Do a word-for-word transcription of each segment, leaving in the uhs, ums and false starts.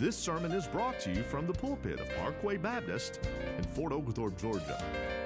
This sermon is brought to you from the pulpit of Parkway Baptist in Fort Oglethorpe, Georgia.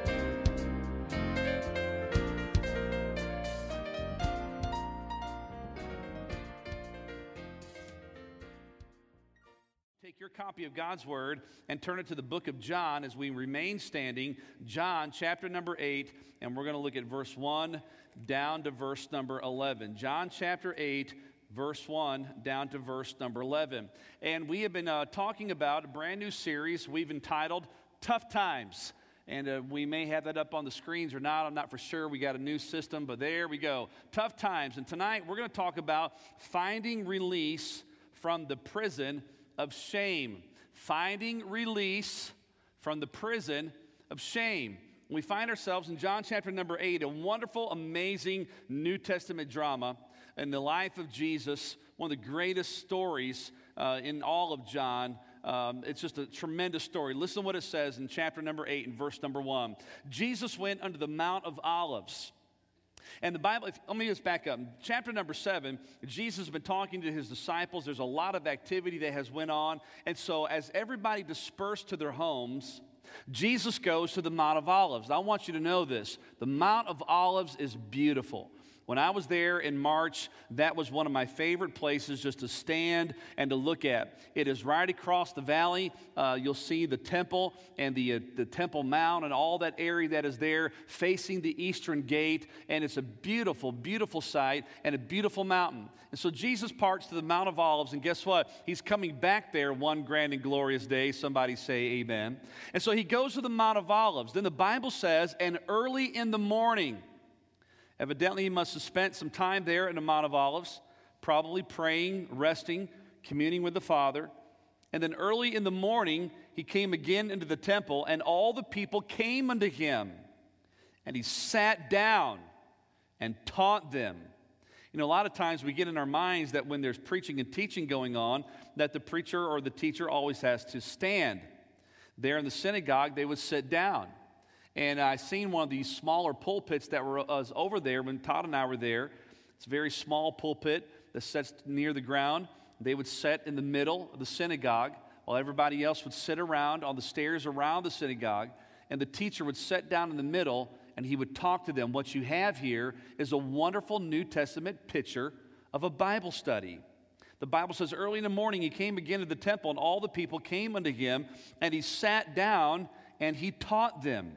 Take your copy of God's Word and turn it to the book of John as we remain standing. John chapter number eight, and we're going to look at verse one down to verse number eleven. John chapter eight, verse one down to verse number eleven. And we have been uh, talking about a brand new series we've entitled Tough Times. And uh, we may have that up on the screens or not. I'm not for sure. We got a new system, but there we go. Tough Times. And tonight we're going to talk about finding release from the prison of shame. Finding release from the prison of shame. We find ourselves in John chapter number eight, a wonderful, amazing New Testament drama in the life of Jesus, one of the greatest stories uh, in all of John. Um, it's just a tremendous story. Listen to what it says in chapter number eight and verse number one. Jesus went unto the Mount of Olives. And the Bible, if, let me just back up. Chapter number seven, Jesus has been talking to his disciples. There's a lot of activity that has went on. And so as everybody dispersed to their homes, Jesus goes to the Mount of Olives. I want you to know this. The Mount of Olives is beautiful. When I was there in March, that was one of my favorite places just to stand and to look at. It is right across the valley. Uh, you'll see the temple and the, uh, the Temple Mount and all that area that is there facing the eastern gate. And it's a beautiful, beautiful sight and a beautiful mountain. And so Jesus parts to the Mount of Olives, and guess what? He's coming back there one grand and glorious day. Somebody say amen. And so he goes to the Mount of Olives. Then the Bible says, and early in the morning, evidently, he must have spent some time there in the Mount of Olives, probably praying, resting, communing with the Father. And then early in the morning, he came again into the temple, and all the people came unto him. And he sat down and taught them. You know, a lot of times we get in our minds that when there's preaching and teaching going on, that the preacher or the teacher always has to stand. There in the synagogue, they would sit down. And I seen one of these smaller pulpits that were uh, over there when Todd and I were there. It's a very small pulpit that sits near the ground. They would sit in the middle of the synagogue while everybody else would sit around on the stairs around the synagogue. And the teacher would sit down in the middle and he would talk to them. What you have here is a wonderful New Testament picture of a Bible study. The Bible says early in the morning he came again to the temple, and all the people came unto him, and he sat down and he taught them.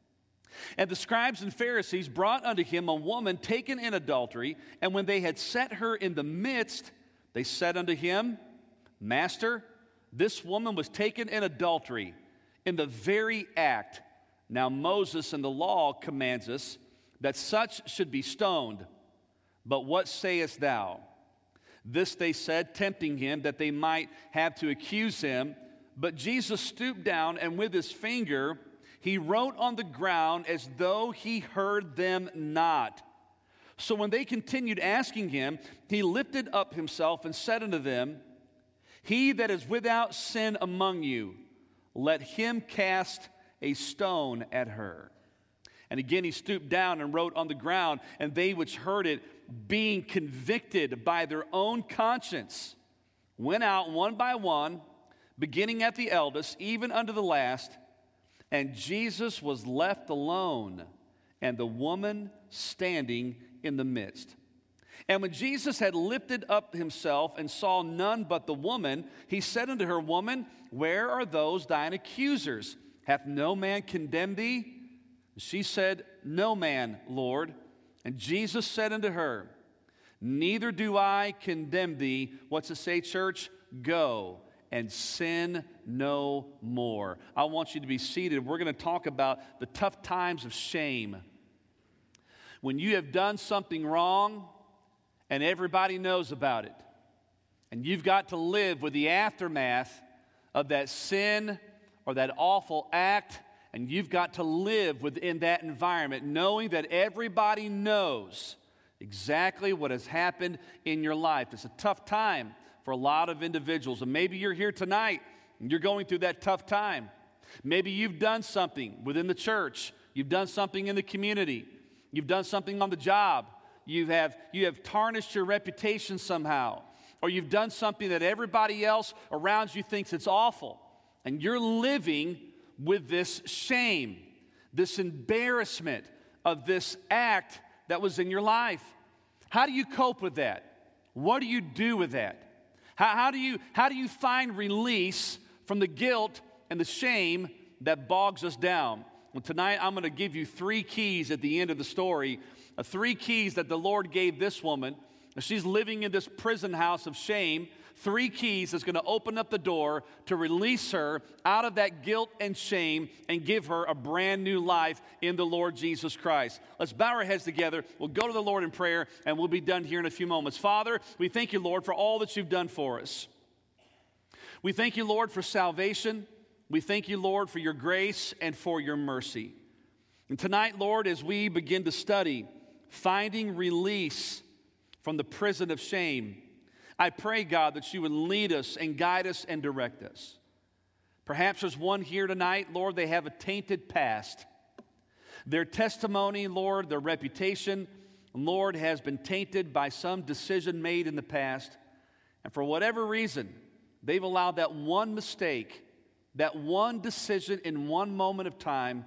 And the scribes and Pharisees brought unto him a woman taken in adultery, and when they had set her in the midst, they said unto him, Master, this woman was taken in adultery, in the very act. Now Moses in the law commands us that such should be stoned. But what sayest thou? This they said, tempting him, that they might have to accuse him. But Jesus stooped down, and with his finger he wrote on the ground as though he heard them not. So when they continued asking him, he lifted up himself and said unto them, He that is without sin among you, let him cast a stone at her. And again he stooped down and wrote on the ground, and they which heard it, being convicted by their own conscience, went out one by one, beginning at the eldest, even unto the last. And Jesus was left alone, and the woman standing in the midst. And when Jesus had lifted up himself and saw none but the woman, he said unto her, Woman, where are those thine accusers? Hath no man condemned thee? She said, No man, Lord. And Jesus said unto her, Neither do I condemn thee. What's it say, church? Go and sin no more. I want you to be seated. We're going to talk about the tough times of shame. When you have done something wrong and everybody knows about it, and you've got to live with the aftermath of that sin or that awful act, and you've got to live within that environment knowing that everybody knows exactly what has happened in your life. It's a tough time for a lot of individuals. And maybe you're here tonight and you're going through that tough time. Maybe you've done something within the church. You've done something in the community. You've done something on the job. You have, you have tarnished your reputation somehow. or you've done something that everybody else around you thinks it's awful, and you're living with this shame, this embarrassment of this act that was in your life. How do you cope with that? What do you do with that? How, how do you, how do you find release from the guilt and the shame that bogs us down? Well, tonight I'm going to give you three keys at the end of the story, uh, three keys that the Lord gave this woman. She's living in this prison house of shame. Three keys that's going to open up the door to release her out of that guilt and shame and give her a brand new life in the Lord Jesus Christ. Let's bow our heads together. We'll go to the Lord in prayer, and we'll be done here in a few moments. Father, we thank you, Lord, for all that you've done for us. We thank you, Lord, for salvation. We thank you, Lord, for your grace and for your mercy. And tonight, Lord, as we begin to study finding release from the prison of shame, I pray, God, that you would lead us and guide us and direct us. Perhaps there's one here tonight, Lord, they have a tainted past. Their testimony, Lord, their reputation, Lord, has been tainted by some decision made in the past. And for whatever reason, they've allowed that one mistake, that one decision in one moment of time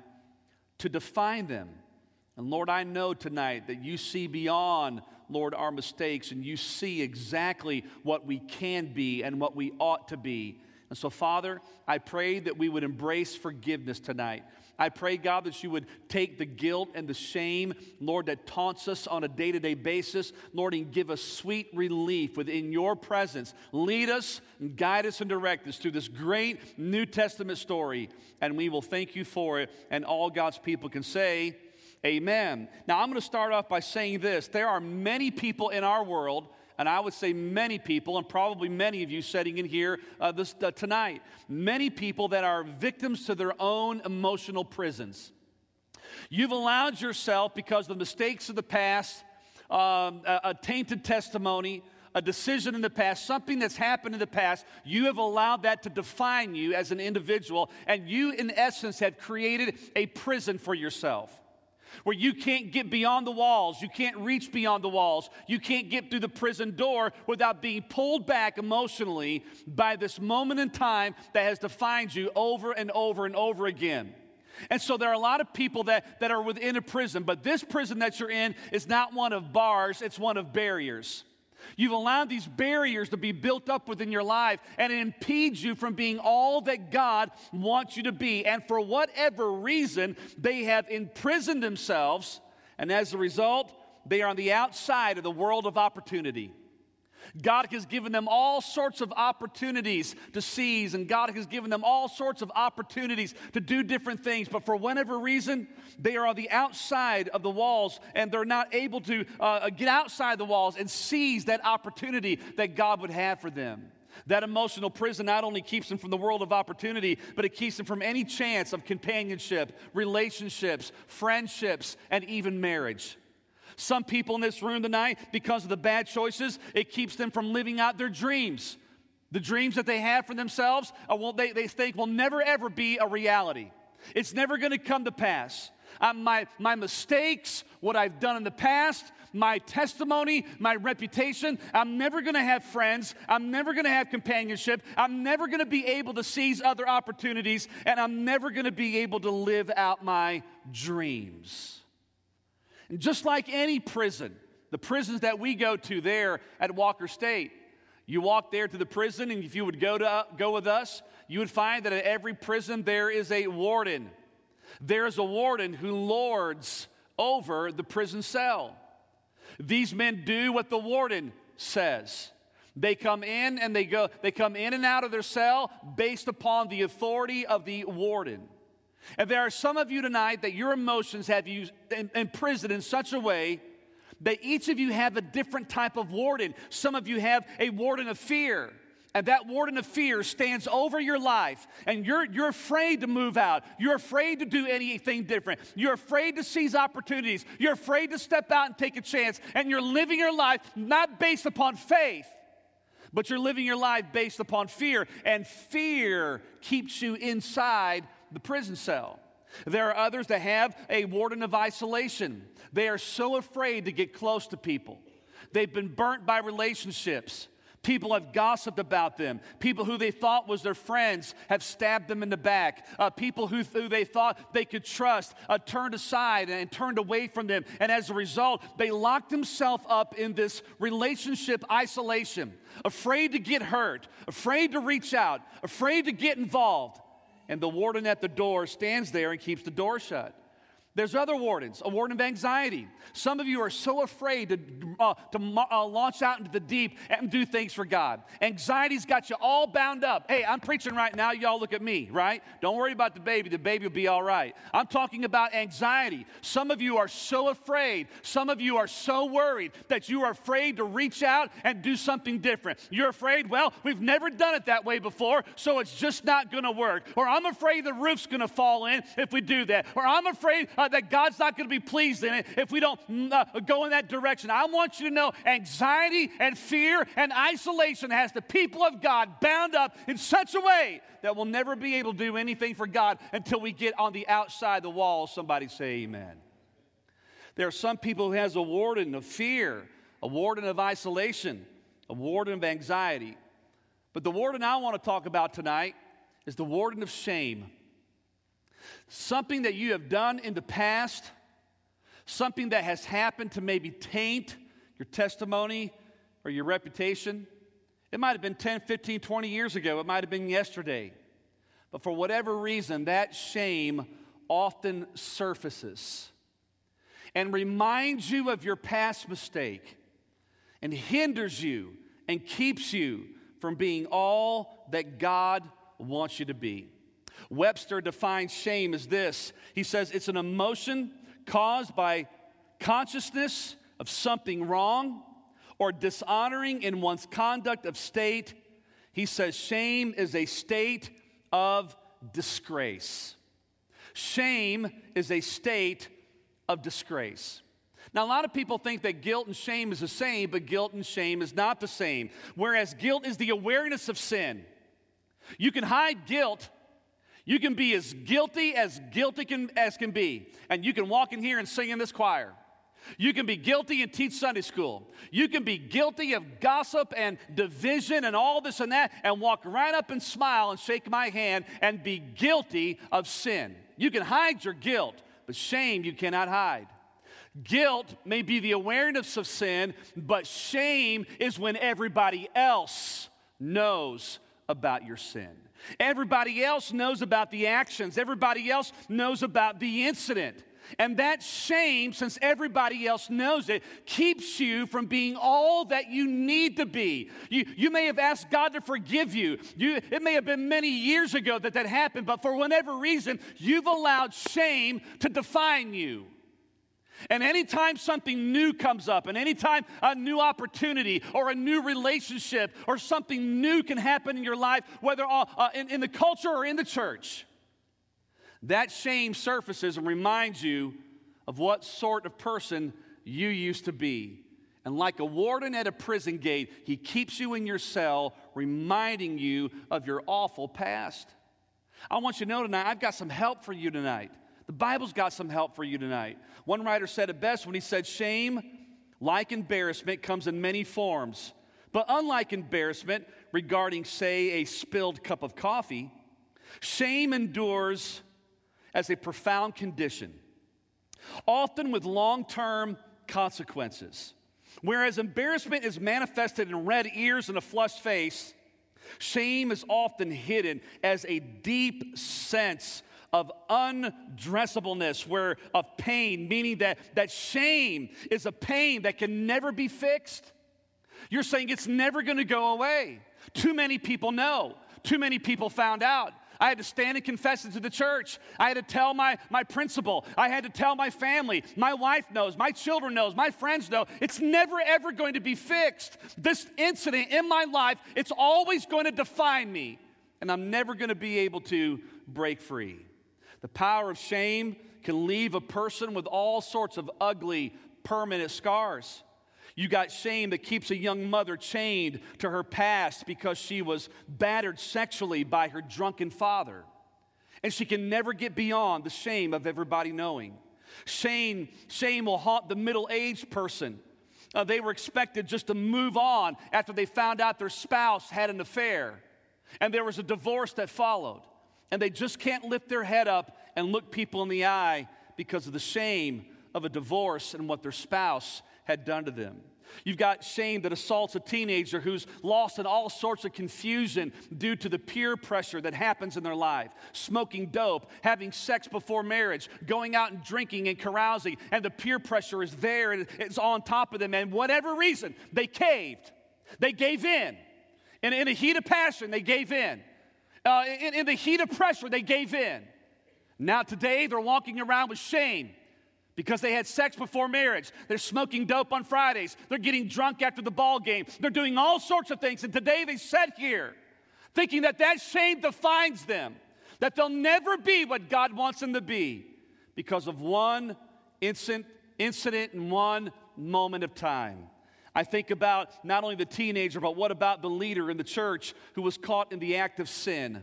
to define them. And Lord, I know tonight that you see beyond, Lord, our mistakes, and you see exactly what we can be and what we ought to be. And so, Father, I pray that we would embrace forgiveness tonight. I pray, God, that you would take the guilt and the shame, Lord, that taunts us on a day-to-day basis, Lord, and give us sweet relief within your presence. Lead us and guide us and direct us through this great New Testament story, and we will thank you for it. And all God's people can say, amen. Now, I'm going to start off by saying this. There are many people in our world, and I would say many people, and probably many of you sitting in here uh, this, uh, tonight, many people that are victims to their own emotional prisons. You've allowed yourself, because of the mistakes of the past, um, a, a tainted testimony, a decision in the past, something that's happened in the past, you have allowed that to define you as an individual, and you, in essence, have created a prison for yourself, where you can't get beyond the walls, you can't reach beyond the walls, you can't get through the prison door without being pulled back emotionally by this moment in time that has defined you over and over and over again. And so there are a lot of people that, that are within a prison, but this prison that you're in is not one of bars, it's one of barriers. You've allowed these barriers to be built up within your life, and it impedes you from being all that God wants you to be. And for whatever reason, they have imprisoned themselves, and as a result, they are on the outside of the world of opportunity. God has given them all sorts of opportunities to seize, and God has given them all sorts of opportunities to do different things, but for whatever reason, they are on the outside of the walls, and they're not able to uh, get outside the walls and seize that opportunity that God would have for them. That emotional prison not only keeps them from the world of opportunity, but it keeps them from any chance of companionship, relationships, friendships, and even marriage. Some people in this room tonight, because of the bad choices, it keeps them from living out their dreams. The dreams that they have for themselves, or will, they, they think will never ever be a reality. It's never going to come to pass. Uh, my, my mistakes, what I've done in the past, my testimony, my reputation, I'm never going to have friends. I'm never going to have companionship. I'm never going to be able to seize other opportunities, and I'm never going to be able to live out my dreams. And just like any prison, the prisons that we go to there at Walker State, you walk there to the prison, and if you would go to go with us, you would find that at every prison there is a warden. There is a warden who lords over the prison cell. These men do what the warden says. They come in and they go, they come in and out of their cell based upon the authority of the warden. And there are some of you tonight that your emotions have you imprisoned in such a way that each of you have a different type of warden. Some of you have a warden of fear, and that warden of fear stands over your life, and you're, you're afraid to move out. You're afraid to do anything different. You're afraid to seize opportunities. You're afraid to step out and take a chance, and you're living your life not based upon faith, but you're living your life based upon fear, and fear keeps you inside the prison cell. There are others that have a warden of isolation. They are so afraid to get close to people. They've been burnt by relationships. People have gossiped about them. People who they thought was their friends have stabbed them in the back. Uh, people who, who they thought they could trust uh, turned aside and turned away from them. And as a result, they locked themselves up in this relationship isolation, afraid to get hurt, afraid to reach out, afraid to get involved. And the warden at the door stands there and keeps the door shut. There's other wardens, a warden of anxiety. Some of you are so afraid to, uh, to uh, launch out into the deep and do things for God. Anxiety's got you all bound up. Hey, I'm preaching right now. Y'all look at me, right? Don't worry about the baby. The baby will be all right. I'm talking about anxiety. Some of you are so afraid. Some of you are so worried that you are afraid to reach out and do something different. You're afraid, well, we've never done it that way before, so it's just not going to work. Or I'm afraid the roof's going to fall in if we do that. Or I'm afraid uh, that God's not going to be pleased in it if we don't uh, go in that direction. I want you to know anxiety and fear and isolation has the people of God bound up in such a way that we'll never be able to do anything for God until we get on the outside the wall. Somebody say amen. There are some people who has a warden of fear, a warden of isolation, a warden of anxiety. But the warden I want to talk about tonight is the warden of shame. Something that you have done in the past, something that has happened to maybe taint your testimony or your reputation. It might have been ten, fifteen, twenty years ago. It might have been yesterday. But for whatever reason, that shame often surfaces and reminds you of your past mistake and hinders you and keeps you from being all that God wants you to be. Webster defines shame as this. He says it's an emotion caused by consciousness of something wrong or dishonoring in one's conduct of state. He says shame is a state of disgrace. Shame is a state of disgrace. Now, a lot of people think that guilt and shame is the same, but guilt and shame is not the same. Whereas guilt is the awareness of sin. You can hide guilt. You can be as guilty as guilty can, as can be. And you can walk in here and sing in this choir. You can be guilty and teach Sunday school. You can be guilty of gossip and division and all this and that and walk right up and smile and shake my hand and be guilty of sin. You can hide your guilt, but shame you cannot hide. Guilt may be the awareness of sin, but shame is when everybody else knows about your sin. Everybody else knows about the actions. Everybody else knows about the incident. And that shame, since everybody else knows it, keeps you from being all that you need to be. You, you may have asked God to forgive you. you. It may have been many years ago that that happened, but for whatever reason, you've allowed shame to define you. And anytime something new comes up, and anytime a new opportunity or a new relationship or something new can happen in your life, whether uh, in, in the culture or in the church, that shame surfaces and reminds you of what sort of person you used to be. And like a warden at a prison gate, he keeps you in your cell, reminding you of your awful past. I want you to know tonight, I've got some help for you tonight. The Bible's got some help for you tonight. One writer said it best when he said, shame, like embarrassment, comes in many forms. But unlike embarrassment regarding, say, a spilled cup of coffee, shame endures as a profound condition, often with long-term consequences. Whereas embarrassment is manifested in red ears and a flushed face, shame is often hidden as a deep sense of undressableness, where of pain, meaning that, that shame is a pain that can never be fixed. You're saying it's never going to go away. Too many people know. Too many people found out. I had to stand and confess it to the church. I had to tell my, my principal. I had to tell my family. My wife knows. My children knows. My friends know. It's never, ever going to be fixed. This incident in my life, it's always going to define me. And I'm never going to be able to break free. The power of shame can leave a person with all sorts of ugly, permanent scars. You got shame that keeps a young mother chained to her past because she was battered sexually by her drunken father. And she can never get beyond the shame of everybody knowing. Shame, shame will haunt the middle-aged person uh, they were expected just to move on after they found out their spouse had an affair. And there was a divorce that followed. And they just can't lift their head up and look people in the eye because of the shame of a divorce and what their spouse had done to them. You've got shame that assaults a teenager who's lost in all sorts of confusion due to the peer pressure that happens in their life. Smoking dope, having sex before marriage, going out and drinking and carousing, and the peer pressure is there and it's on top of them. And whatever reason, they caved. They gave in. And in a heat of passion, they gave in. Uh, in, in the heat of pressure, they gave in. Now today, they're walking around with shame because they had sex before marriage. They're smoking dope on Fridays. They're getting drunk after the ball game. They're doing all sorts of things. And today they sit here thinking that that shame defines them, that they'll never be what God wants them to be because of one instant, incident and one moment of time. I think about not only the teenager, but what about the leader in the church who was caught in the act of sin?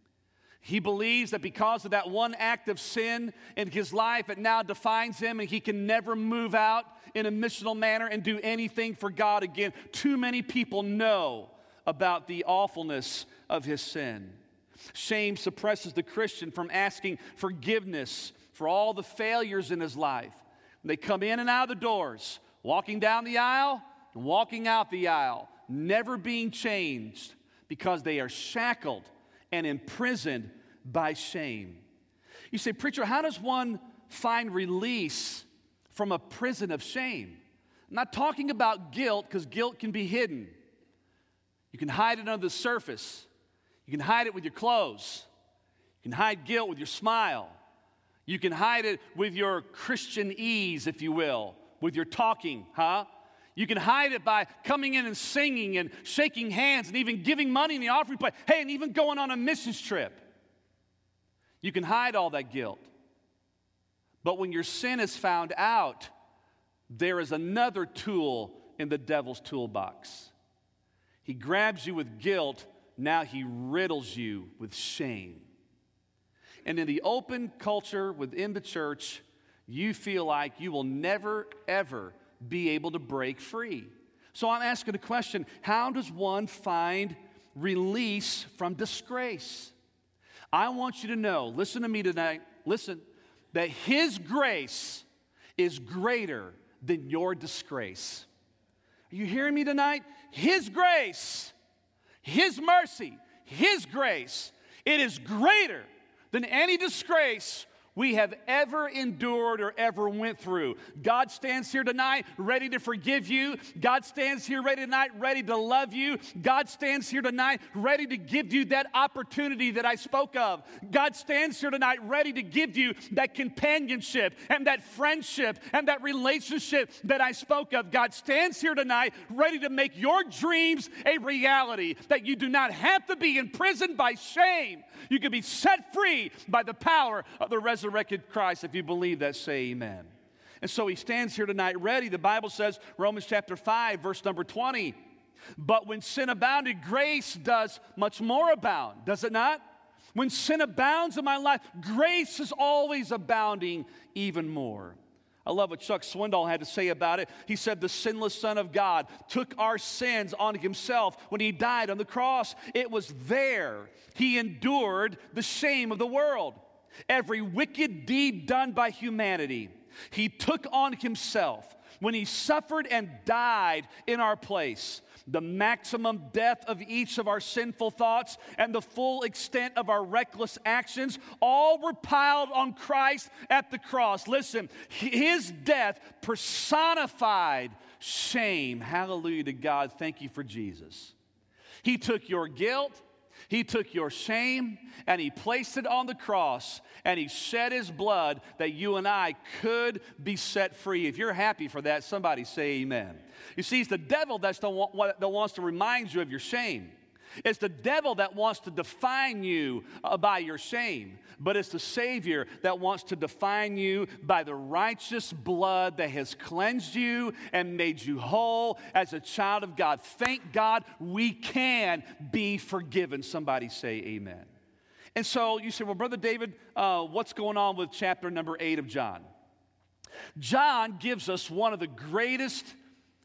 He believes that because of that one act of sin in his life, it now defines him and he can never move out in a missional manner and do anything for God again. Too many people know about the awfulness of his sin. Shame suppresses the Christian from asking forgiveness for all the failures in his life. They come in and out of the doors, walking down the aisle and walking out the aisle, never being changed because they are shackled and imprisoned by shame. You say, preacher, how does one find release from a prison of shame? I'm not talking about guilt, because guilt can be hidden. You can hide it under the surface. You can hide it with your clothes. You can hide guilt with your smile. You can hide it with your Christian ease, if you will, with your talking, huh? You can hide it by coming in and singing and shaking hands and even giving money in the offering plate. Hey, and even going on a missions trip. You can hide all that guilt. But when your sin is found out, there is another tool in the devil's toolbox. He grabs you with guilt. Now he riddles you with shame. And in the open culture within the church, you feel like you will never, ever be able to break free. So I'm asking the question, how does one find release from disgrace? I want you to know, listen to me tonight, listen, that His grace is greater than your disgrace. Are you hearing me tonight? His grace, His mercy, His grace, it is greater than any disgrace we have ever endured or ever went through. God stands here tonight ready to forgive you. God stands here ready tonight ready to love you. God stands here tonight ready to give you that opportunity that I spoke of. God stands here tonight ready to give you that companionship and that friendship and that relationship that I spoke of. God stands here tonight ready to make your dreams a reality, that you do not have to be imprisoned by shame. You can be set free by the power of the resurrected Christ. If you believe that, say amen. And so He stands here tonight ready. The Bible says, Romans chapter five, verse number twenty, but when sin abounded, grace does much more abound. Does it not? When sin abounds in my life, grace is always abounding even more. I love what Chuck Swindoll had to say about it. He said, the sinless Son of God took our sins on Himself when He died on the cross. It was there He endured the shame of the world. Every wicked deed done by humanity, He took on Himself when He suffered and died in our place. The maximum death of each of our sinful thoughts and the full extent of our reckless actions all were piled on Christ at the cross. Listen, His death personified shame. Hallelujah to God. Thank you for Jesus. He took your guilt, He took your shame, and He placed it on the cross, and He shed His blood that you and I could be set free. If you're happy for that, somebody say amen. You see, it's the devil that's the one that wants to remind you of your shame. It's the devil that wants to define you uh, by your shame. But it's the Savior that wants to define you by the righteous blood that has cleansed you and made you whole as a child of God. Thank God we can be forgiven. Somebody say amen. And so you say, well, Brother David, uh, what's going on with chapter number eight of John? John gives us one of the greatest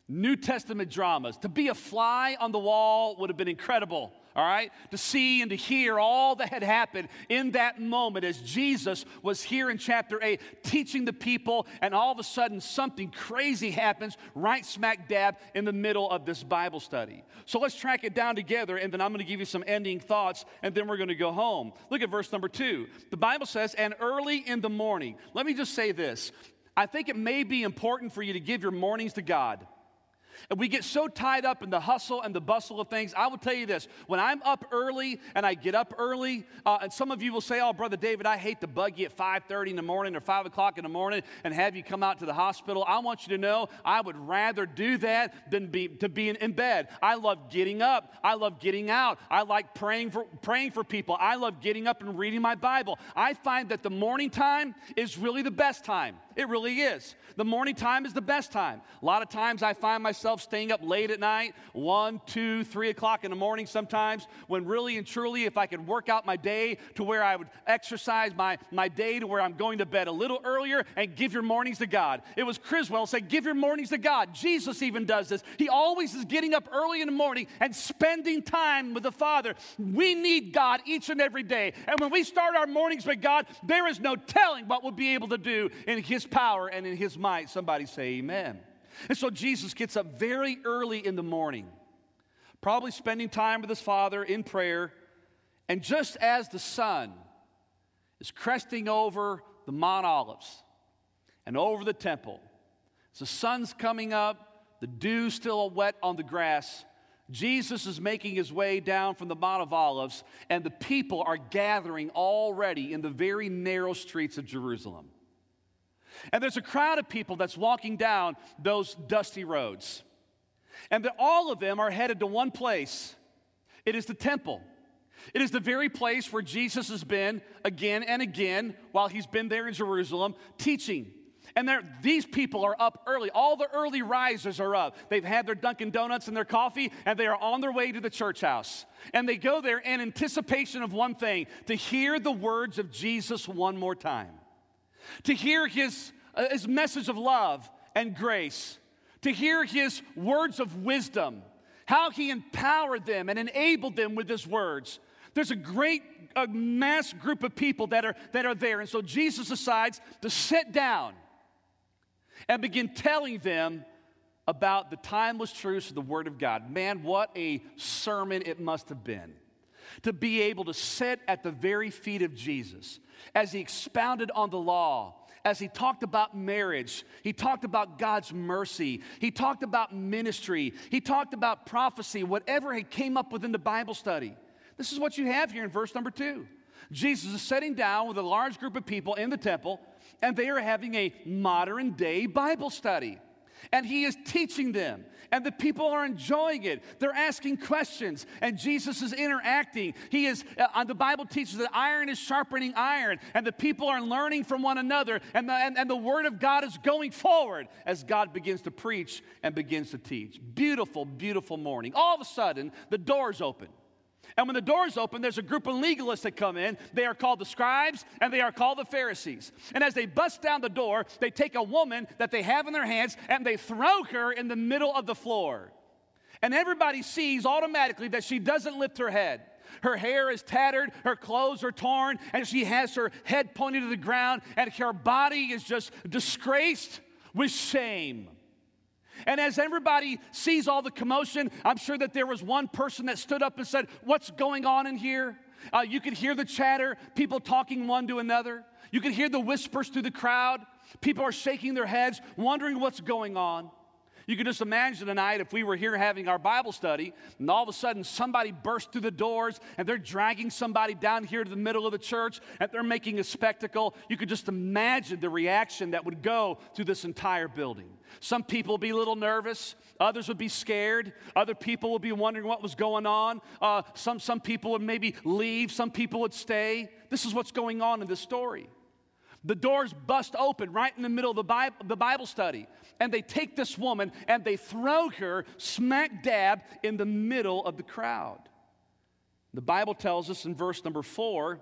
New Testament dramas. To be a fly on the wall would have been incredible, all right? To see and to hear all that had happened in that moment as Jesus was here in chapter eight teaching the people, and all of a sudden something crazy happens right smack dab in the middle of this Bible study. So let's track it down together, and then I'm going to give you some ending thoughts, and then we're going to go home. Look at verse number two. The Bible says, and early in the morning. Let me just say this. I think it may be important for you to give your mornings to God. And we get so tied up in the hustle and the bustle of things. I will tell you this. When I'm up early and I get up early, uh, and some of you will say, oh, Brother David, I hate to bug you at five thirty in the morning or five o'clock in the morning and have you come out to the hospital. I want you to know I would rather do that than be to be in, in bed. I love getting up. I love getting out. I like praying for, praying for people. I love getting up and reading my Bible. I find that the morning time is really the best time. It really is. The morning time is the best time. A lot of times I find myself staying up late at night, one, two, three o'clock in the morning sometimes, when really and truly if I could work out my day to where I would exercise my, my day to where I'm going to bed a little earlier and give your mornings to God. It was Criswell said, give your mornings to God. Jesus even does this. He always is getting up early in the morning and spending time with the Father. We need God each and every day. And when we start our mornings with God, there is no telling what we'll be able to do in His power and in His might. Somebody say amen. And so Jesus gets up very early in the morning, probably spending time with His Father in prayer. And just as the sun is cresting over the Mount Olives and over the temple, as the sun's coming up, the dew's still wet on the grass, Jesus is making His way down from the Mount of Olives, and the people are gathering already in the very narrow streets of Jerusalem. And there's a crowd of people that's walking down those dusty roads. And all of them are headed to one place. It is the temple. It is the very place where Jesus has been again and again while He's been there in Jerusalem teaching. And these people are up early. All the early risers are up. They've had their Dunkin' Donuts and their coffee, and they are on their way to the church house. And they go there in anticipation of one thing, to hear the words of Jesus one more time. To hear his, uh, his message of love and grace, to hear His words of wisdom, how He empowered them and enabled them with His words. There's a great a mass group of people that are, that are there, and so Jesus decides to sit down and begin telling them about the timeless truths of the Word of God. Man, what a sermon it must have been to be able to sit at the very feet of Jesus as He expounded on the law, as He talked about marriage. He talked about God's mercy. He talked about ministry. He talked about prophecy, whatever He came up with in the Bible study. This is what you have here in verse number two. Jesus is sitting down with a large group of people in the temple, and they are having a modern day Bible study. And He is teaching them, and the people are enjoying it. They're asking questions, and Jesus is interacting. He is, uh, the Bible teaches that iron is sharpening iron, and the people are learning from one another, and the, and, and the Word of God is going forward as God begins to preach and begins to teach. Beautiful, beautiful morning. All of a sudden, the doors open. And when the doors open, there's a group of legalists that come in. They are called the scribes, and they are called the Pharisees. And as they bust down the door, they take a woman that they have in their hands, and they throw her in the middle of the floor. And everybody sees automatically that she doesn't lift her head. Her hair is tattered, her clothes are torn, and she has her head pointed to the ground, and her body is just disgraced with shame. And as everybody sees all the commotion, I'm sure that there was one person that stood up and said, what's going on in here? Uh, you could hear the chatter, people talking one to another. You could hear the whispers through the crowd. People are shaking their heads, wondering what's going on. You can just imagine tonight if we were here having our Bible study, and all of a sudden somebody burst through the doors, and they're dragging somebody down here to the middle of the church, and they're making a spectacle. You could just imagine the reaction that would go through this entire building. Some people would be a little nervous. Others would be scared. Other people would be wondering what was going on. Uh, some, some people would maybe leave. Some people would stay. This is what's going on in this story. The doors bust open right in the middle of the Bible, the Bible study. And they take this woman and they throw her smack dab in the middle of the crowd. The Bible tells us in verse number four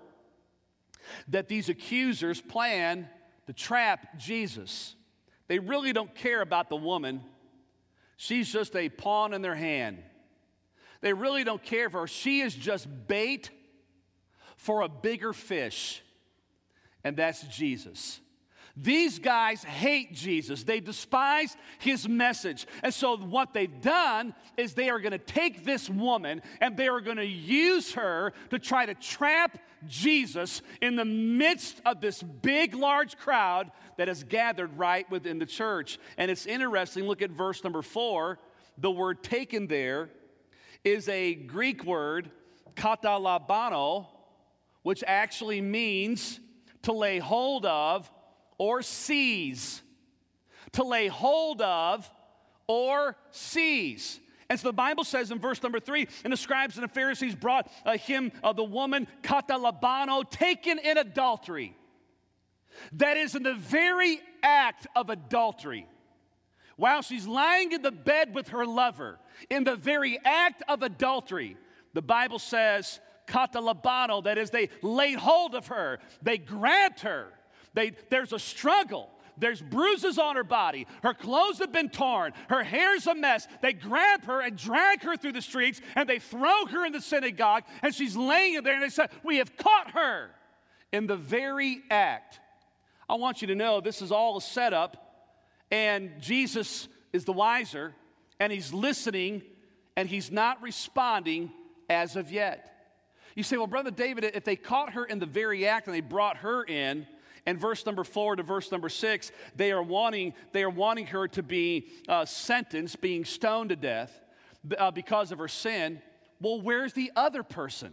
that these accusers plan to trap Jesus. They really don't care about the woman. She's just a pawn in their hand. They really don't care for her. She is just bait for a bigger fish, and that's Jesus. These guys hate Jesus. They despise his message. And so what they've done is they are going to take this woman and they are going to use her to try to trap Jesus in the midst of this big, large crowd that has gathered right within the church. And it's interesting, look at verse number four. The word taken there is a Greek word, katalabano, which actually means to lay hold of or seize. To lay hold of or seize. And so the Bible says in verse number three, and the scribes and the Pharisees brought uh, him, uh, the woman, katalabano, taken in adultery. That is in the very act of adultery. While she's lying in the bed with her lover, in the very act of adultery, the Bible says, katalabano, that is, they laid hold of her, they grabbed her. They, there's a struggle. There's bruises on her body. Her clothes have been torn. Her hair's a mess. They grab her and drag her through the streets, and they throw her in the synagogue, and she's laying there, and they say, we have caught her in the very act. I want you to know this is all a setup, and Jesus is the wiser, and he's listening, and he's not responding as of yet. You say, well, Brother David, if they caught her in the very act and they brought her in, and verse number four to verse number six, they are wanting, they are wanting her to be uh, sentenced, being stoned to death uh, because of her sin. Well, where's the other person?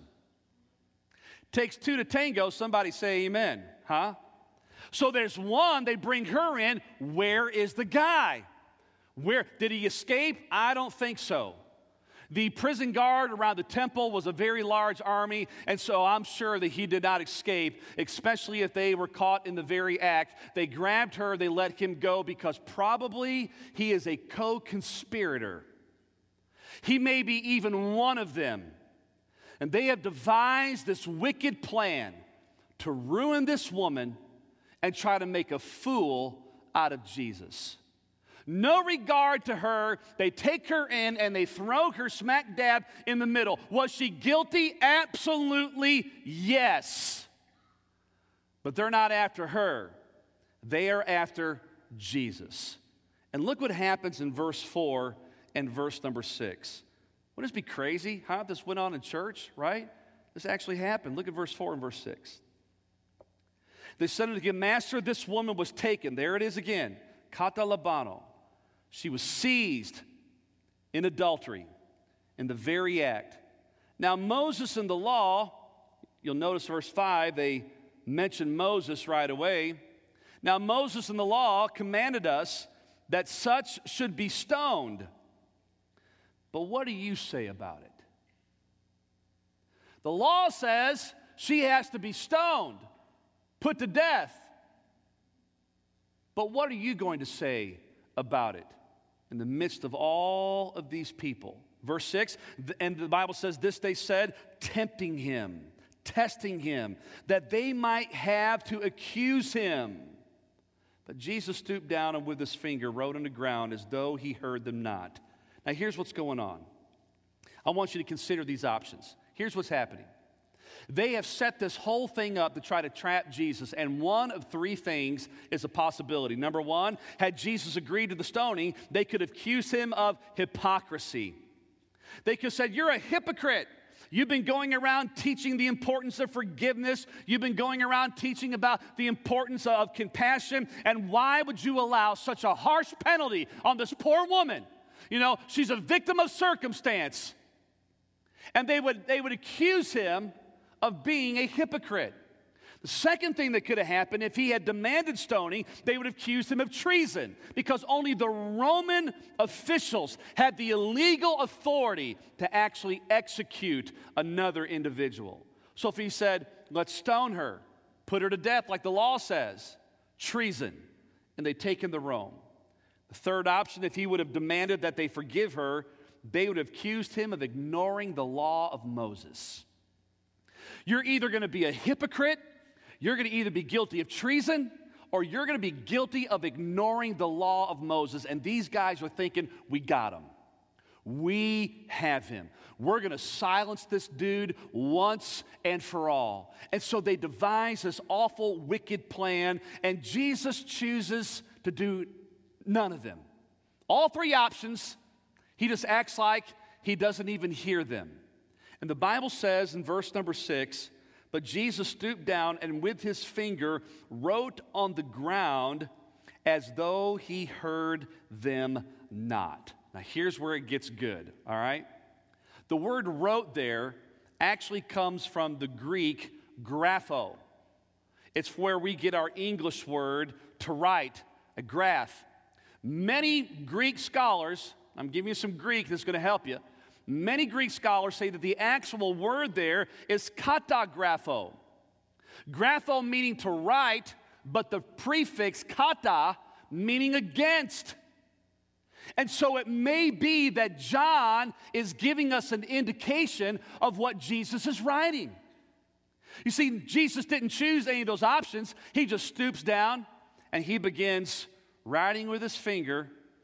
Takes two to tango. Somebody say amen, huh? So there's one, they bring her in. Where is the guy? Where did he escape? I don't think so. The prison guard around the temple was a very large army, and so I'm sure that he did not escape, especially if they were caught in the very act. They grabbed her, they let him go because probably he is a co-conspirator. He may be even one of them. And they have devised this wicked plan to ruin this woman and try to make a fool out of Jesus. No regard to her. They take her in and they throw her smack dab in the middle. Was she guilty? Absolutely yes. But they're not after her. They are after Jesus. And look what happens in verse four and verse number six. Wouldn't this be crazy how this went on in church, right? This actually happened. Look at verse four and verse six. They said unto him, Master, this woman was taken. There it is again. Katalabano. She was seized in adultery, in the very act. Now, Moses in the law, you'll notice verse five, they mention Moses right away. Now, Moses in the law commanded us that such should be stoned. But what do you say about it? The law says she has to be stoned, put to death. But what are you going to say about it in the midst of all of these people? Verse six, and the Bible says, this they said, tempting him, testing him, that they might have to accuse him. But Jesus stooped down and with his finger wrote on the ground as though he heard them not. Now here's what's going on. I want you to consider these options. Here's what's happening. They have set this whole thing up to try to trap Jesus, and one of three things is a possibility. Number one, had Jesus agreed to the stoning, they could accuse him of hypocrisy. They could have said, you're a hypocrite. You've been going around teaching the importance of forgiveness. You've been going around teaching about the importance of compassion, and why would you allow such a harsh penalty on this poor woman? You know, she's a victim of circumstance. And they would, they would accuse him of being a hypocrite. The second thing that could have happened, if he had demanded stoning, they would have accused him of treason, because only the Roman officials had the illegal authority to actually execute another individual. So if he said, let's stone her, put her to death like the law says, treason, and they take him to Rome. The third option, if he would have demanded that they forgive her, they would have accused him of ignoring the law of Moses. You're either going to be a hypocrite, you're going to either be guilty of treason, or you're going to be guilty of ignoring the law of Moses. And these guys are thinking, we got him. We have him. We're going to silence this dude once and for all. And so they devise this awful, wicked plan, and Jesus chooses to do none of them. All three options, he just acts like he doesn't even hear them. And the Bible says in verse number six, but Jesus stooped down and with his finger wrote on the ground as though he heard them not. Now, here's where it gets good, all right? The word wrote there actually comes from the Greek grapho. It's where we get our English word to write, a graph. Many Greek scholars, I'm giving you some Greek that's going to help you. Many Greek scholars say that the actual word there is katagrapho. Grapho meaning to write, but the prefix kata meaning against. And so it may be that John is giving us an indication of what Jesus is writing. You see, Jesus didn't choose any of those options. He just stoops down and he begins writing with his finger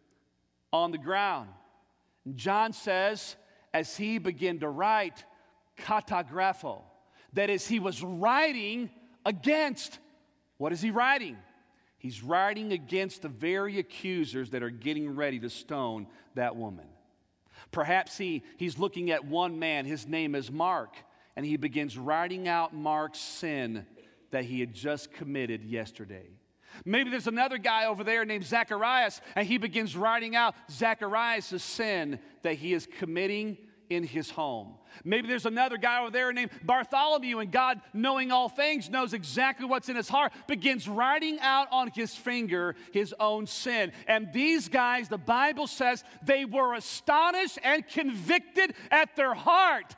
on the ground. And John says, as he began to write, katagrapho, that is, he was writing against. What is he writing? He's writing against the very accusers that are getting ready to stone that woman. Perhaps he, he's looking at one man, his name is Mark, and he begins writing out Mark's sin that he had just committed yesterday. Maybe there's another guy over there named Zacharias, and he begins writing out Zacharias' sin that he is committing in his home. Maybe there's another guy over there named Bartholomew, and God, knowing all things, knows exactly what's in his heart, begins writing out on his finger his own sin. And these guys, the Bible says, they were astonished and convicted at their heart.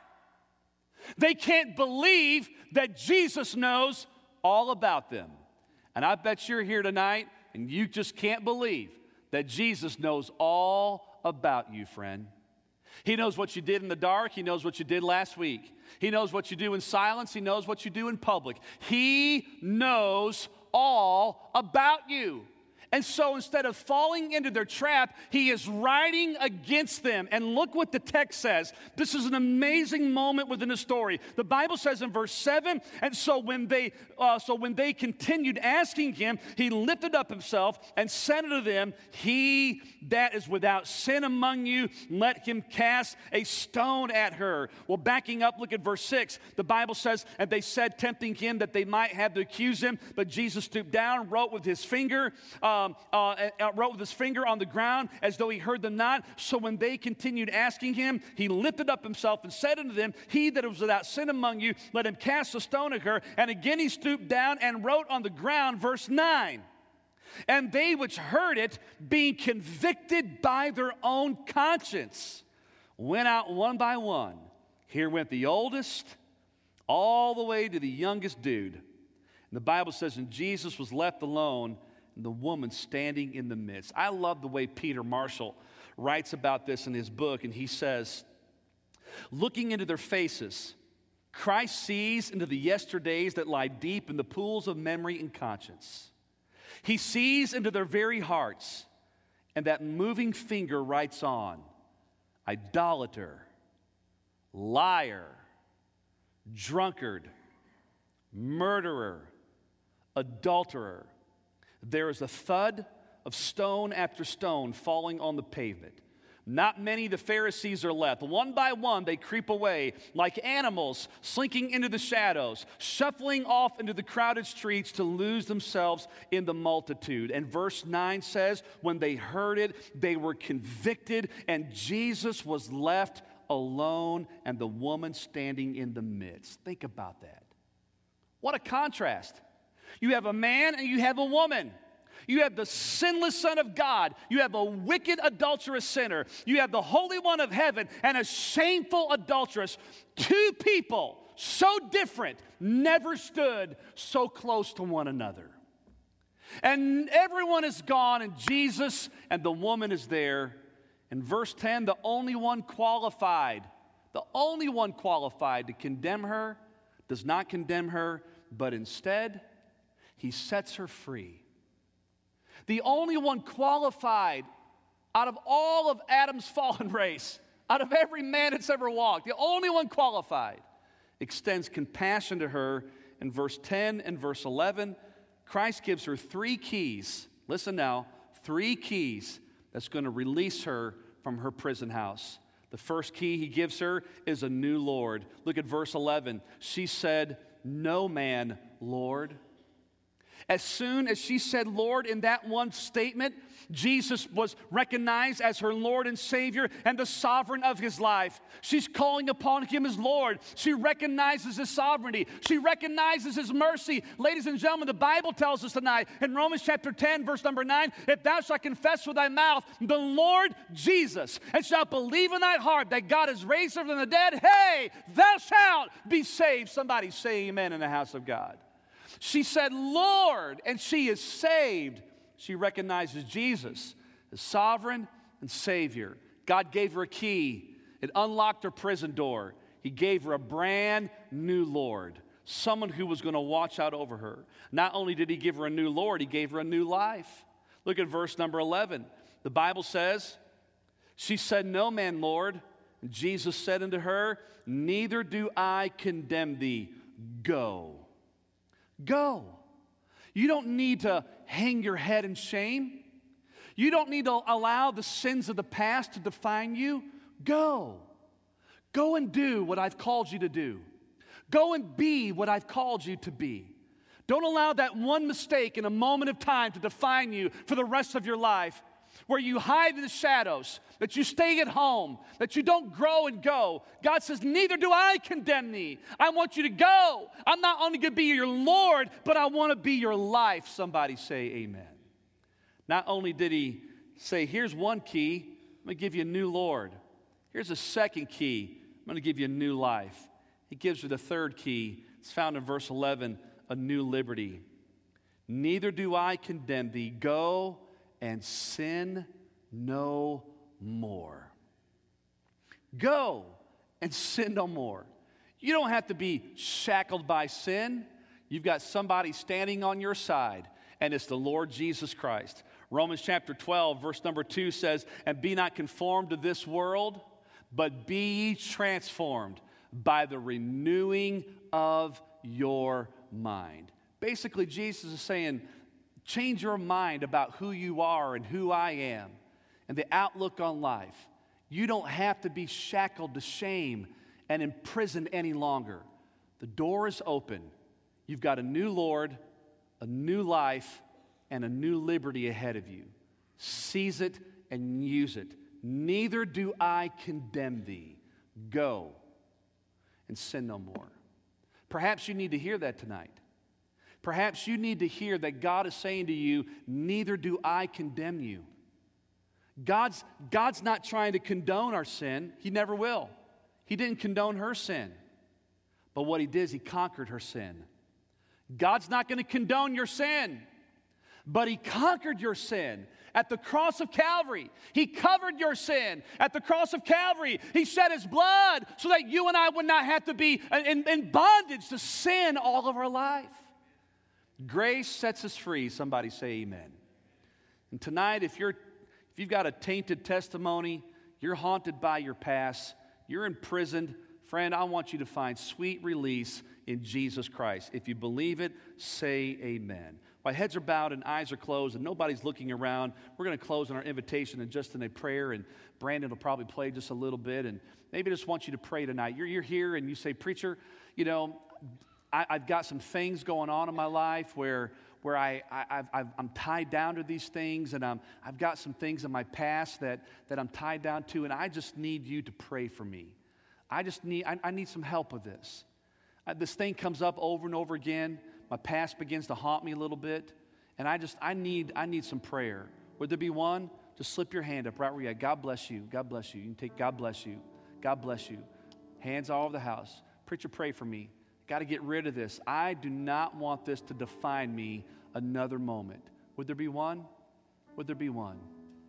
They can't believe that Jesus knows all about them. And I bet you're here tonight, and you just can't believe that Jesus knows all about you, friend. He knows what you did in the dark. He knows what you did last week. He knows what you do in silence. He knows what you do in public. He knows all about you. And so instead of falling into their trap, he is writing against them. And look what the text says. This is an amazing moment within the story. The Bible says in verse seven, and so when they uh, so when they continued asking him, he lifted up himself and said unto them, he that is without sin among you, let him cast a stone at her. Well, backing up, look at verse six. The Bible says, and they said, tempting him that they might have to accuse him, but Jesus stooped down, wrote with his finger, uh, Um, uh, uh, wrote with his finger on the ground as though he heard them not. So when they continued asking him, he lifted up himself and said unto them, he that was without sin among you, let him cast a stone at her. And again he stooped down and wrote on the ground, verse nine. And they which heard it, being convicted by their own conscience, went out one by one. Here went the oldest, all the way to the youngest dude. And the Bible says, and Jesus was left alone, the woman standing in the midst. I love the way Peter Marshall writes about this in his book, and he says, looking into their faces, Christ sees into the yesterdays that lie deep in the pools of memory and conscience. He sees into their very hearts, and that moving finger writes on, idolater, liar, drunkard, murderer, adulterer. There is a thud of stone after stone falling on the pavement. Not many of the Pharisees are left. One by one, they creep away like animals slinking into the shadows, shuffling off into the crowded streets to lose themselves in the multitude. And verse nine says, when they heard it, they were convicted, and Jesus was left alone, and the woman standing in the midst. Think about that. What a contrast. You have a man and you have a woman. You have the sinless Son of God. You have a wicked, adulterous sinner. You have the Holy One of heaven and a shameful adulteress. Two people so different never stood so close to one another. And everyone is gone, and Jesus and the woman is there. In verse ten, the only one qualified, the only one qualified to condemn her does not condemn her, but instead, he sets her free. the only one qualified out of all of Adam's fallen race, out of every man that's ever walked, the only one qualified, extends compassion to her. In verse ten and verse eleven, Christ gives her three keys. Listen now, three keys that's going to release her from her prison house. The first key he gives her is a new Lord. Look at verse eleven. She said, "No man, Lord." As soon as she said Lord in that one statement, Jesus was recognized as her Lord and Savior and the sovereign of his life. She's calling upon him as Lord. She recognizes his sovereignty. She recognizes his mercy. Ladies and gentlemen, the Bible tells us tonight in Romans chapter ten, verse number nine, if thou shalt confess with thy mouth the Lord Jesus and shalt believe in thy heart that God is raised from the dead, hey, thou shalt be saved. Somebody say amen in the house of God. She said, Lord, and she is saved. She recognizes Jesus as sovereign and Savior. God gave her a key. It unlocked her prison door. He gave her a brand new Lord, someone who was going to watch out over her. Not only did he give her a new Lord, he gave her a new life. Look at verse number eleven. The Bible says, she said, "No man, Lord." And Jesus said unto her, "Neither do I condemn thee. Go." Go. You don't need to hang your head in shame. You don't need to allow the sins of the past to define you. Go. Go and do what I've called you to do. Go and be what I've called you to be. Don't allow that one mistake in a moment of time to define you for the rest of your life, where you hide in the shadows, that you stay at home, that you don't grow and go. God says, neither do I condemn thee. I want you to go. I'm not only going to be your Lord, but I want to be your life. Somebody say amen. Not only did he say, here's one key, I'm going to give you a new Lord. Here's a second key, I'm going to give you a new life. He gives her the third key. It's found in verse eleven, a new liberty. Neither do I condemn thee. Go and sin no more. Go and sin no more. You don't have to be shackled by sin. You've got somebody standing on your side, and it's the Lord Jesus Christ. Romans chapter twelve, verse number two says, "And be not conformed to this world, but be ye transformed by the renewing of your mind." Basically, Jesus is saying, change your mind about who you are and who I am and the outlook on life. You don't have to be shackled to shame and imprisoned any longer. The door is open. You've got a new Lord, a new life, and a new liberty ahead of you. Seize it and use it. Neither do I condemn thee. Go and sin no more. Perhaps you need to hear that tonight. Perhaps you need to hear that God is saying to you, neither do I condemn you. God's, God's not trying to condone our sin. He never will. He didn't condone her sin. But what he did is he conquered her sin. God's not going to condone your sin, but he conquered your sin. At the cross of Calvary, he covered your sin. At the cross of Calvary, he shed his blood so that you and I would not have to be in, in bondage to sin all of our life. Grace sets us free. Somebody say amen. And tonight, if you're if you've got a tainted testimony, you're haunted by your past, you're imprisoned, friend, I want you to find sweet release in Jesus Christ. If you believe it, say amen. While heads are bowed and eyes are closed and nobody's looking around, we're going to close on our invitation and just in a prayer, and Brandon will probably play just a little bit, and maybe I just want you to pray tonight. You're, you're here and you say, preacher, you know, I, I've got some things going on in my life where where I, I, I've, I'm tied down to these things, and I'm, I've got some things in my past that, that I'm tied down to, and I just need you to pray for me. I just need, I, I need some help with this. Uh, this thing comes up over and over again. My past begins to haunt me a little bit, and I just, I need, I need some prayer. Would there be one? Just slip your hand up right where you're at. God bless you. God bless you. You can take God bless you. God bless you. Hands all over the house. Preacher, pray for me. Got to get rid of this. I do not want this to define me another moment. Would there be one? Would there be one?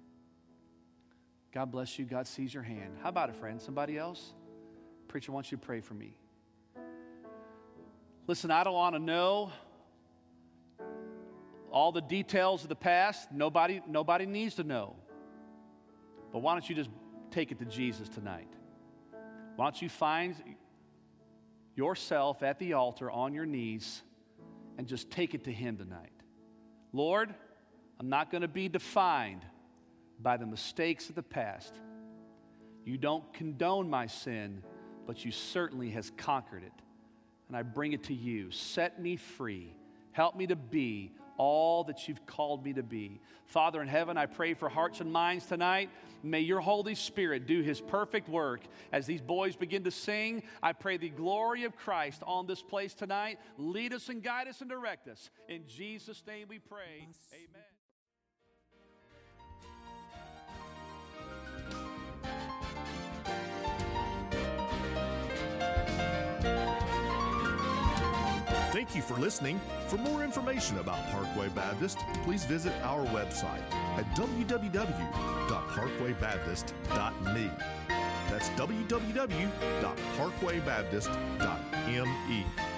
God bless you. God sees your hand. How about a friend? Somebody else? Preacher wants you to pray for me. Listen, I don't want to know all the details of the past, nobody, nobody needs to know. But why don't you just take it to Jesus tonight? Why don't you find yourself at the altar on your knees and just take it to Him tonight? Lord, I'm not going to be defined by the mistakes of the past. You don't condone my sin, but you certainly has conquered it. And I bring it to you. Set me free. Help me to be all that you've called me to be. Father in heaven, I pray for hearts and minds tonight. May your Holy Spirit do His perfect work as these boys begin to sing. I pray the glory of Christ on this place tonight. Lead us and guide us and direct us. In Jesus' name we pray. Amen. Thank you for listening. For more information about Parkway Baptist, please visit our website at w w w dot parkway baptist dot m e. That's w w w dot parkway baptist dot m e.